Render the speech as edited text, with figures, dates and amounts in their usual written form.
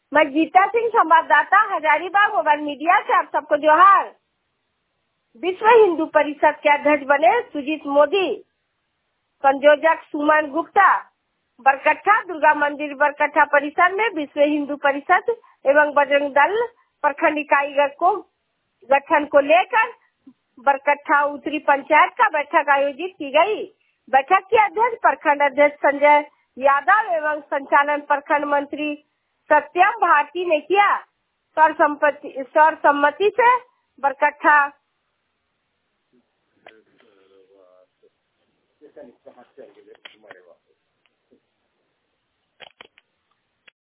मैं गीता सिंह, संवाददाता, Hazaribagh mobile media से आप सबको जोहार। विश्व हिंदू परिषद के अध्यक्ष बने सुजीत मोदी। संयोजक सुमन गुप्ता। बरकट्ठा दुर्गा मंदिर बरकट्ठा परिसर में विश्व हिंदू परिषद एवं बजरंग दल प्रखंड इकाई को गठन को लेकर बरकट्ठा उत्तरी पंचायत का बैठक आयोजित की गई। बैठक की अध्यक्ष प्रखंड अध्यक्ष संजय यादव एवं संचालन प्रखंड मंत्री सत्यम भारती ने किया। सर्वसम्मति से बरकट्ठा